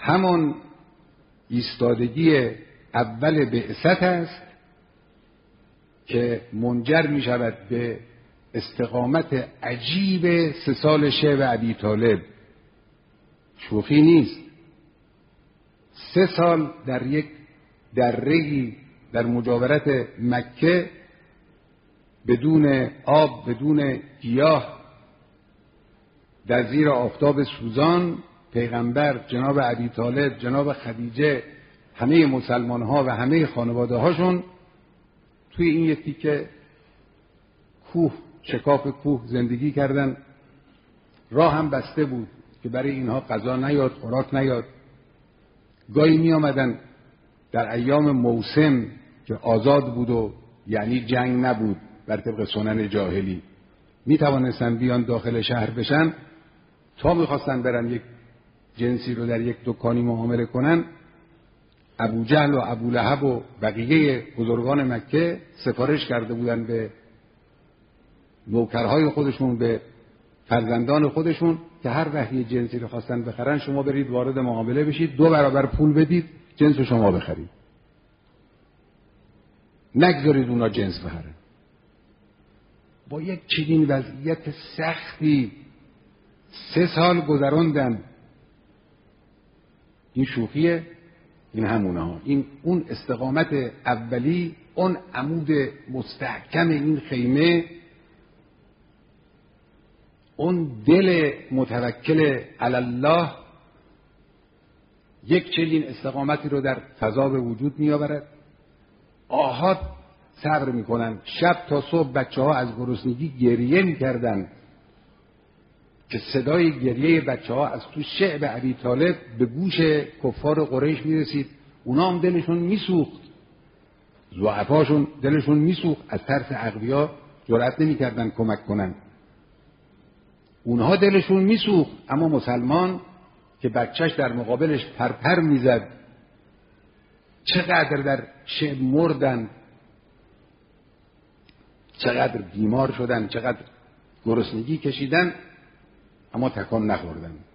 همون ایستادگی اول بعثت است که منجر می شود به استقامت عجیب 3 سال شعب ابی طالب. شوخی نیست. 3 سال در یک دره‌ای در مجاورت مکه بدون آب، بدون گیاه، در زیر آفتاب سوزان، پیغمبر، جناب ابی طالب، جناب خدیجه، همه مسلمان ها و همه خانواده هاشون توی این یک تیکه کوه، شکاف کوه زندگی کردن. راه هم بسته بود که برای اینها غذا نیاد، خوراک نیاد. گاهی می آمدن در ایام موسم که آزاد بود و یعنی جنگ نبود بر طبق سنن جاهلی، می توانستن بیان داخل شهر بشن. تا می خواستن برن یک جنسی رو در یک دکانی معامله کنن، ابو جهل و ابو لهب و بقیه بزرگان مکه سفارش کرده بودن به نوکرهای خودشون، به فرزندان خودشون که هر وقت یه جنسی رو خواستن بخرن، شما برید وارد معامله بشید، 2 برابر پول بدید، جنس رو شما بخرید، نگذارید اونا جنس بخرن. با یک چنین وضعیت سختی 3 سال گذراندن. این شوخیه؟ این همونه ها. این اون استقامت اولی، اون عمود مستحکم این خیمه، اون دل متوکل علی الله، یک چنین استقامتی رو در فضا به وجود می آورد. آحاد صبر می کنن. شب تا صبح بچه ها از گرسنگی گریه می کردن که صدای گریه بچه ها از تو شعب ابی طالب به گوش کفار قریش می رسید. اونا هم دلشون می سوخت، ضعفاشون دلشون می سوخت، از ترس اقویا جرأت نمی کردن کمک کنن. اونها دلشون می سوخت، اما مسلمان که بچهش در مقابلش پرپر می زد، چقدر در شعب مردن، چقدر بیمار شدن، چقدر گرسنگی کشیدن، اما تکان نخوردن.